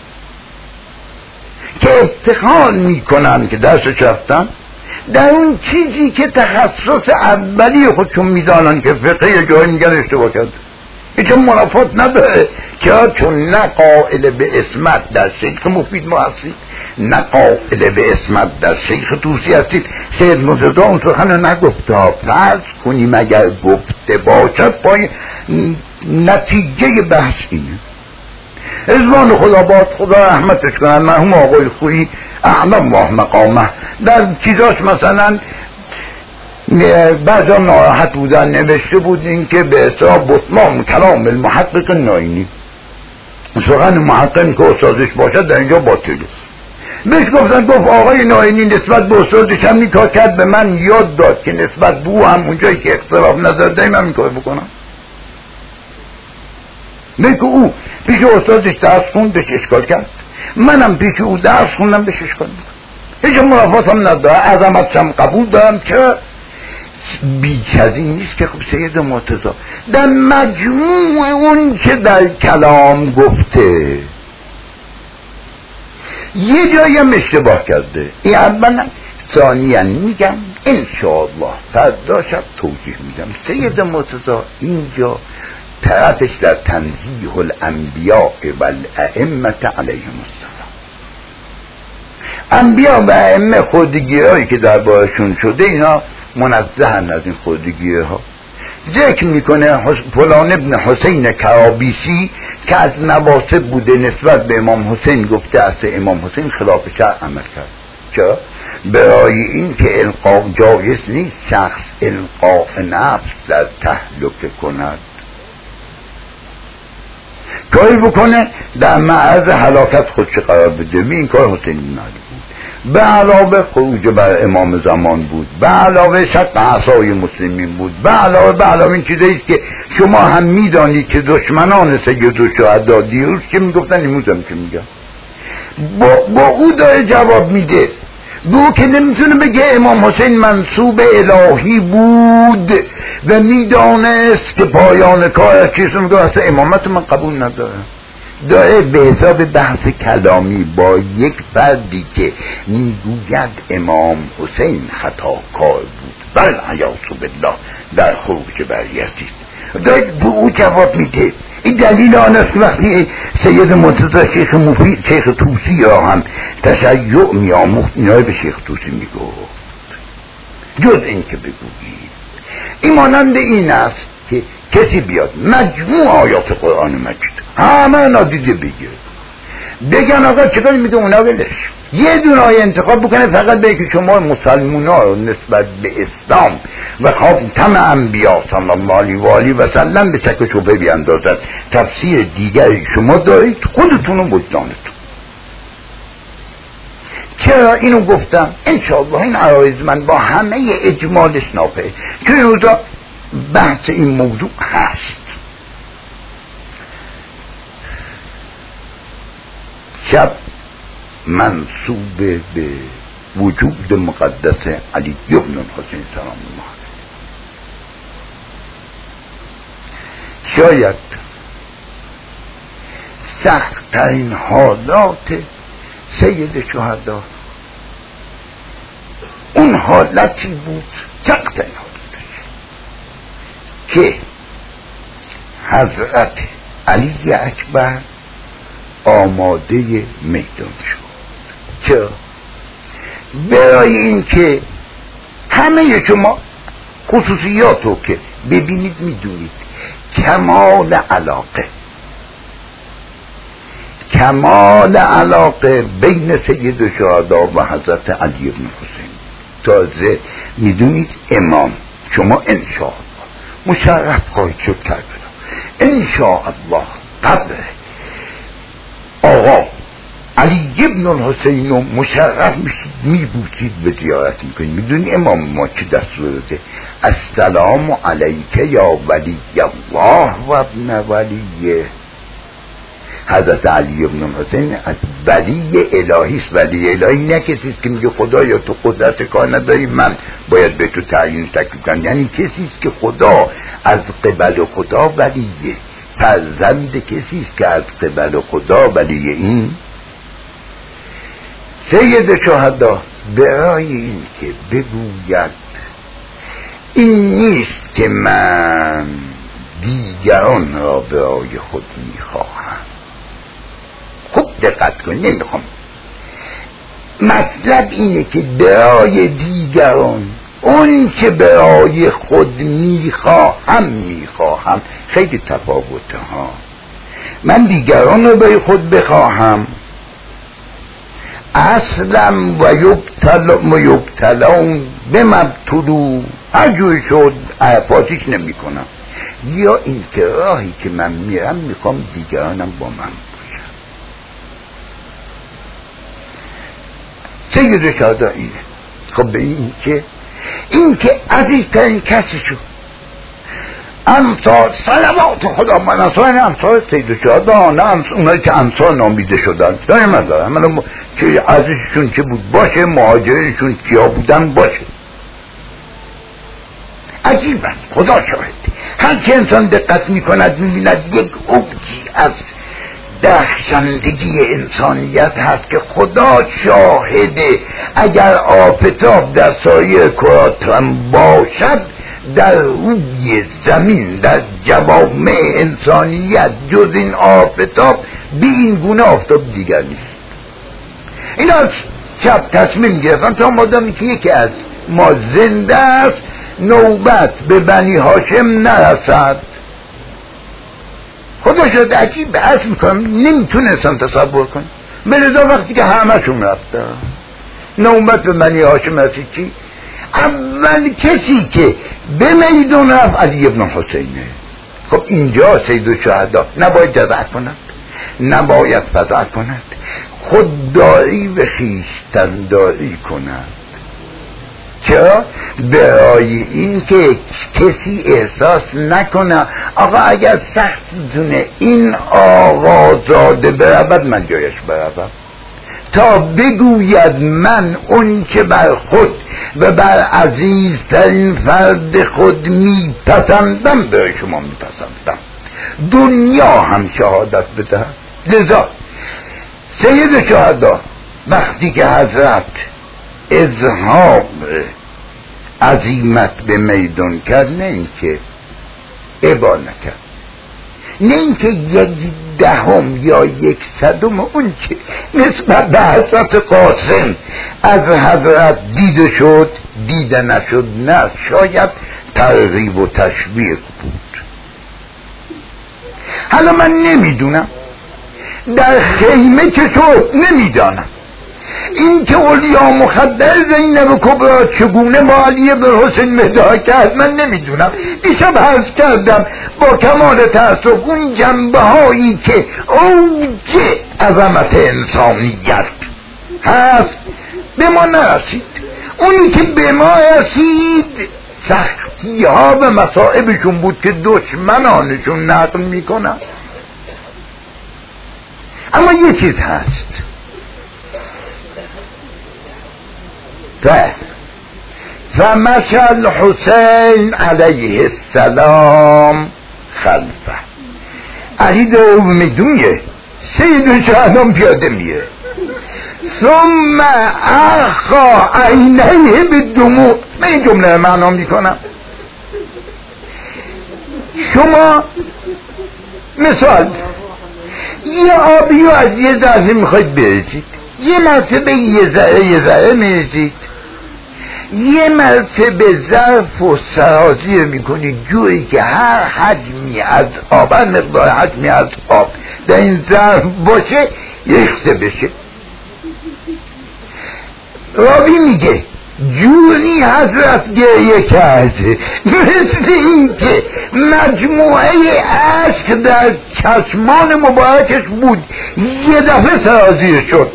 که افتخار میکنن که درسش رفتن در اون چیزی که تخصص اولی خودشون میدانن که فقه یه جایی میگن اشتباه کرد، هیچ منافات نداره. چون نه قائل به اسمت در شیخ مفید ما هستید، نه قائل به اسمت در شیخ طوسی هستید. سید مرتضی اون سخن نگفته، فرض کنیم اگر گفته باشد پای نتیجه بحث اینه. رضوان خدا رحمتش کنن مرحوم آقای خویی اعلی الله مقامه در چیزاش مثلا بعضا ناراحت بودن نوشته بود این که به اصطلاح بطلان کلام المحقق ناینی، سخن محقق که استادش باشد در اینجا باطل است. بهش گفت آقای ناینی نسبت به استادش هم کار کرد، به من یاد داد که نسبت به او هم اونجایی که اختلاف نظر داریم هم این کار بکنم. که او پیش استادش درس خوند بهش اشکال کرد، منم پیش او درس خوندم بهش اشکال میکنم، هیچ منافات هم نداره، عظمتش هم قبول دارم. چرا؟ بیش از این نیست که خب سید مرتضی در مجموع اون که در کلام گفته یه جایی هم اشتباه کرده. این اولا. ثانیا میگم انشاءالله فردا شب توضیح میدم سید مرتضی اینجا طرفش در تنزیه الانبیاء و الائمه علیهم السلام، انبیا و ائمه خودگی هایی که در بارشون شده اینا منزهن از این خودگی ها. ذکر میکنه فلان ابن حسین کرابیسی که از نواسب بوده نسبت به امام حسین گفته است امام حسین خلاف شرع عمل کرد. چرا؟ برای این که القا جایز نیست شخص القاء نفس در تهلکه کند، کاری بکنه در معرض هلاکت خودش قرار بده. این کار حسین بن علی بود. به علاوه خروج بر امام زمان بود، به علاوه شق اعصای مسلمین بود، به علاوه این چیزایی که شما هم میدانید که دشمنان سیدالشهدا دیروز که میگفتن امروز هم که میگن با او داره جواب میده. به او که نمیتونه بگه امام حسین منصوب الهی بود و میدانست که پایان کارش چیست، میگه اصلا امامت من قبول ندارم. داره به حساب بحث کلامی با یک فردی که میگوید امام حسین خطاکار بود بل عیاذ بالله در خروج بر یزید، داره به او جواب میده. این دلیل آن است که وقتی سید مرتضی شیخ طوسی را هم تشیع میآموخت اینهای به شیخ طوسی میگفت جز این که بگویید. این مانند این است که کسی بیاد مجموع آیات قرآن مجید همه نادیده بگن آقا چکار میده اونا ولش، یه دونه آیه انتخاب بکنه فقط به که شما مسلمونا رو نسبت به اسلام و خاتم انبیا صلی الله علیه و آله و سلم به شک و شبهه بیاندازد. تفسیر دیگری شما دارید خودتون و وجدانتون. چرا اینو گفتم؟ انشاءالله این عرایض من با همه اجمالش ناپه که این روزا بحث این موضوع هست. شب منصوب به وجود مقدس علی بن حسین سلام الله علیه. شاید سخت‌ترین حالات سید شهدا اون حالتی بود، سخت‌ترین حالتش، که حضرت علی اکبر آماده میدان شد. چرا؟ برای این که همه شما خصوصیاتو که ببینید میدونید، کمال علاقه بین سید الشهدا و حضرت علی بن حسین. تازه میدونید امام شما انشاءالله مشرف خواهید شد کربلا، انشاءالله قبر آقا علی بن الحسین رو مشرف میشید، میبوسید، به زیارت میکنید. میدونی امام ما چی دستور داده؟ السلام علیک یا ولی الله و ابن ولیه. حضرت علی بن الحسین از ولی الهی است. ولی الهی نه کسی است که میگه خدایا تو قدرت کار نداری من باید به تو تعیین تکلیف کنم، یعنی کسی است که خدا از قبل خدا ولیه، فرزند کسی است که از قبل خدا ولی. این سید شهدا برای این که بگوید این نیست که من دیگران را برای خود میخواهم. خوب دقت کن، نمیخوام، مطلب اینه که برای دیگران اون که برای خود میخواهم خیلی تفاوته ها. من دیگران رو برای خود بخواهم اصلا و یبتلون بمبتلو هر جوری شد فاتیش نمی کنم، یا این که راهی که من میرم میخوام دیگرانم با من باشم. سید شهدا اینه. خب به این که عزیزترین کسی شد امثال صلوات خدا من اصلا امثال سید شهدا نه اونایی که امثال نامیده شدن داره مداره من که عزیزشون چه بود باشه، مهاجرشون کیا بودن باشه. عجیب است، خدا شاهد. هر که انسان دقت میکند میبیند یک اوجی از درخشندگی انسانیت هست که خدا شاهده. اگر آفتاب در سایه کرات هم باشد، در روی زمین در جوامع انسانیت جز این آفتاب به این گونه آفتاب دیگر نیست. این از شب تصمیم گرفتن تا مادامی که یکی از ما زنده است نوبت به بنی هاشم نرسد. خدا شد عجیب عرض میکنم نمیتونستم تصور کنم. بلذا وقتی که همه‌شون رفتن نوبت به بنی هاشم رسید، چی؟ اول کسی که به میدون رفت علی بن حسینه. خب اینجا سید الشهدا نباید جزع کند، نباید فضع کند. خودداری به خویشتن داری کند. چرا؟ برای این که کسی احساس نکنه آقا اگر سختتونه این آقازاده برود من جایش برودم، تا بگوید من اون که بر خود و بر عزیزترین فرد خود میپسندم برای شما میپسندم، دنیا هم شهادت بده. لذا سید شهدا وقتی که حضرت اظهار عزیمت به میدان کرد، نه اینکه ابا نکرد، نه اینکه 1/10 یا 1/100 اون که نسبت به حضرت قاسم از حضرت دیده شد دیده نشد، نه شاید ترغیب و تشویق بود. حالا من نمیدونم در خیمه چه شد، نمیدانم این که اولیا مخدر زینب کبرا چگونه با علی بن حسین مدعا کرد من نمیدونم. دیشب عرض کردم با کمال تأسف اون جنبه هایی که اوج عظمت انسانیت هست به ما نرسید. اونی که به ما رسید سختی ها و مصائبشون بود که دشمنانشون نقل میکنن. اما یه چیز هست، فمشى الحسین علیه السلام خلفه. علی داره میدونه سید شهدا پیاده میه، ثم اخا عینیه بالدموع. من این جمله معنا میکنم. شما مثال یه آبی رو از یه ظرفی میخواید بریزید، یه مرتبه یه ذره میریزید، یه مرتبه ظرف و سرازیر میکنید جوری که هر حجمی از آب، هر مقدار حجمی از آب در این ظرف باشه ریخته بشه. راوی میگه جوری حضرت گریه کرده مثل این که مجموعه اشک در چشمان مبارکش بود یه دفعه سرازیر شد.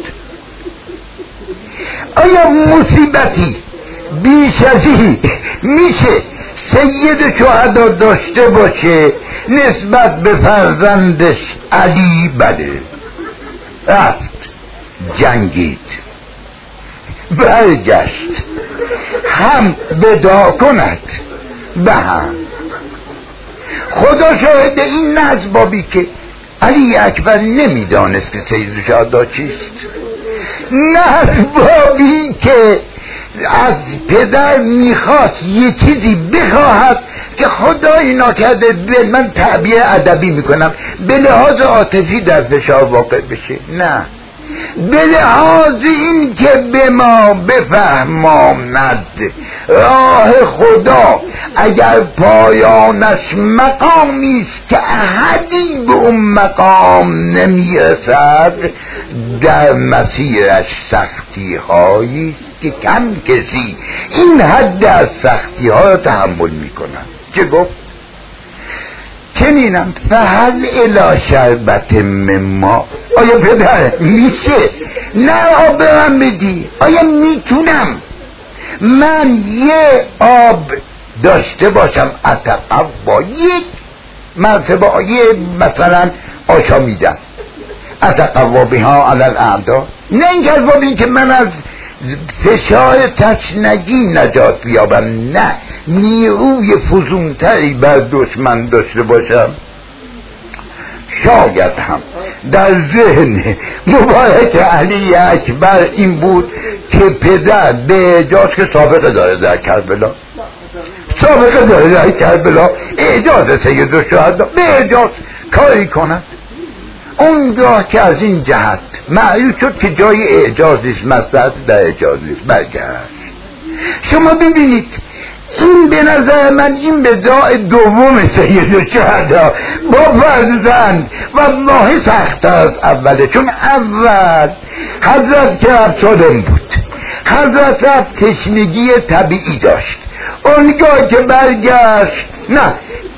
آیا مصیبتی بیش از این میشه سید شهدا داشته باشه نسبت به فرزندش علی؟ بله، رفت جنگید، برگشت، هم بدا کند به هم. خدا شاهد این نزبابی که علی اکبر نمیدانست که سید شهدا چیست، نزبابی که از پدر میخواست یه چیزی بخواهد که خدایی ناکرده، من تعبیر ادبی میکنم، به لحاظ عاطفی در فشار واقع بشه، نه به لحاظ این که به ما بفهماند راه خدا اگر پایانش مقامی است که احدی به اون مقام نمیرسد، در مسیرش سختی هایی که کم کسی این حد از سختی ها را تحمل میکنند. چه گفت؟ چنینم فهل الی شربت مما. آیا پدر میشه نه آب برم بدی؟ آیا میتونم من یه آب داشته باشم اتقوا، یک مرتبه یه مثلا آشامیدم اتقوا بها علی الاعدا، نه اینکه از باب این که من از فشار تشنگی نجات بیابم، نه نیروی فزونتری بر دشمن داشته باشم. شاید هم در ذهن مبارک علی اکبر این بود که پدر به اجاز که سابقه داره در کربلا، سابقه داره در کربلا، اجاز سید الشهدا به اجاز کاری کند. اونگاه که از این جهت معلوم شد که جای اعجازیست، مصلحت در اعجازیست، برگشت. شما ببینید این به نظر من این بداع دوم سید الشهدا با فرزند والله سخت‌تر از اوله، چون اول حضرت که رفت سالم بود، حضرت رفت تشنگی طبیعی داشت، اونگاه که برگشت نه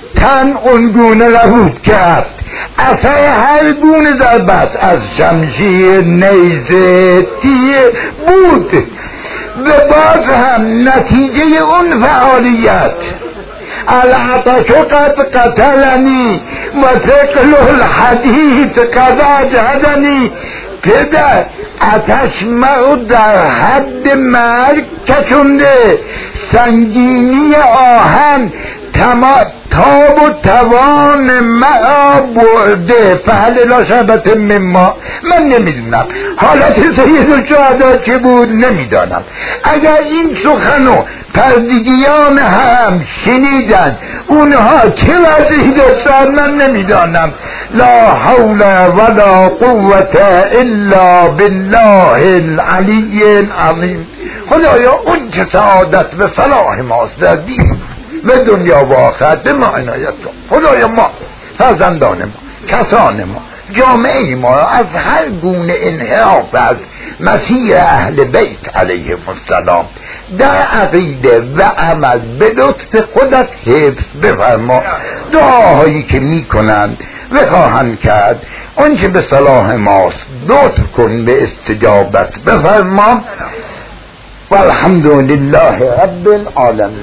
تن اونگونه نبود کرد، اصلا هر گونه ضربت از شمشیر، نیزه، تیر بود و باز هم نتیجه اون فعالیت العطش قد قتلنی و ثقل الحدید قد اجهدنی. پدر آتش مرا در حد مرگ کشونده، سنگینی آهن تاب و توان مرا برده. فهل لا شبت مما، من نمیدونم حالت سید الشهدا چه بود، نمیدانم. اگر این سخنو پردگیان هم شنیدن اونها چه وضعی داشتن من نمیدانم. لا حول ولا قوة الا بالله العلی العظیم. خدایا اون چه سعادت و صلاح ماست در دین و دنیا و آخرت به ما عنایت کن. خدایا ما، فرزندان ما، کسان ما، جامعه ما از هر گونه انحراف از مسیر اهل بیت علیهم السلام در عقیده و عمل به لطف خودت حفظ بفرما. دعاهایی که می کنند و خواهند کرد اونچه به صلاح ماست لطف کن به استجابت بفرما. والحمد لله رب العالمین.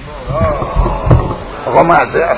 آقا معذرت